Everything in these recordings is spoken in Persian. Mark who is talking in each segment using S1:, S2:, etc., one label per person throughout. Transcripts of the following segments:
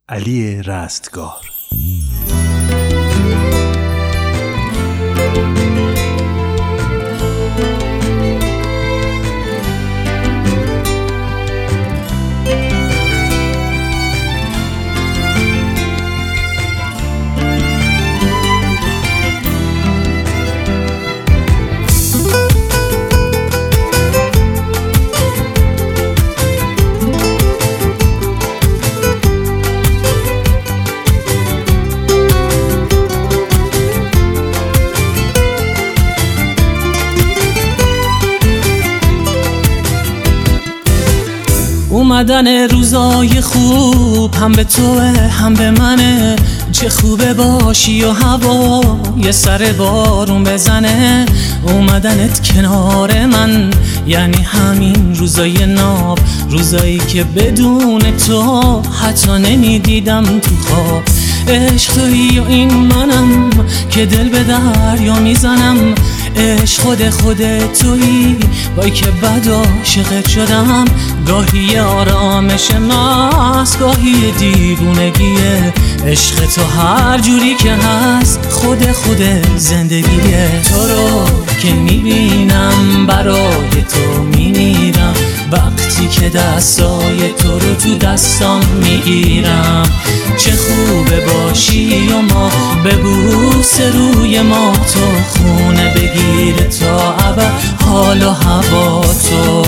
S1: علی رستگار.
S2: اومدن روزای خوب هم به توه هم به منه، چه خوبه باشی و هوا یه سر بارون بزنه. اومدنت کنار من یعنی همین روزای ناب، روزایی که بدون تو حتی نمیدیدم تو خواب. عشق تویی و این منم که دل به دریا میزنم، عشق خود تویی وای که بد عاشقت شدم. گاهی آرامش ماست گاهی دیوونگیه، عشق تو هر جوری که هست خود زندگیه. تو رو که میبینم برای تو میمیرم، وقتی که دستای تو رو تو دستام میگیرم. چه خوبه باشی و ما ببوس روی ما، تو خونه بگیره تا ابد حال و هوا تو.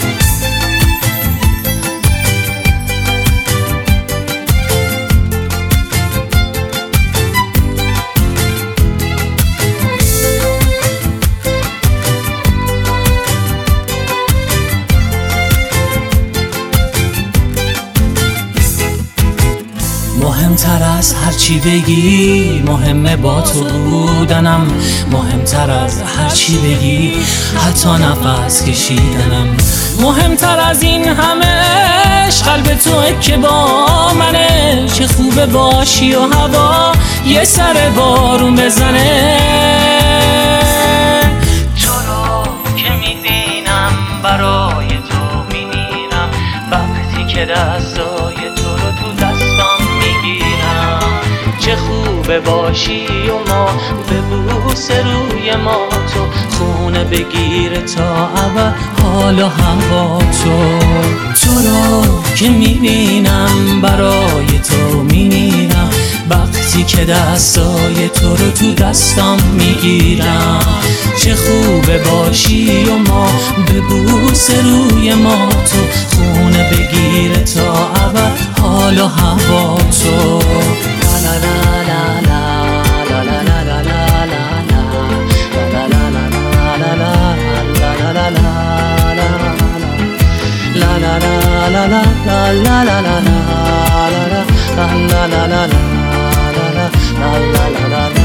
S2: مهمتر از هرچی بگی مهمه با تو بودنم، مهمتر از هرچی بگی حتی نفس کشیدنم. مهمتر از این همه قلب توئه که با منه، چه خوبه باشی و هوا یه سر بارون بزنه. تو رو که میبینم برای تو میمیرم، وقتی که دستای تو رو تو دستام میگیرم. چه خوبه باشی و ما ببوس روی ما، تو خونه بگیره تا ابد حال و هوا تو. تو رو که میبینم برای تو میمیرم، وقتی که دستای تو رو تو دستام میگیرم. چه خوبه باشی و ما ببوس روی ما، تو خونه بگیره تا ابد حال و هوا تو. لا لا لا لا لا لا لا لا لا لا لا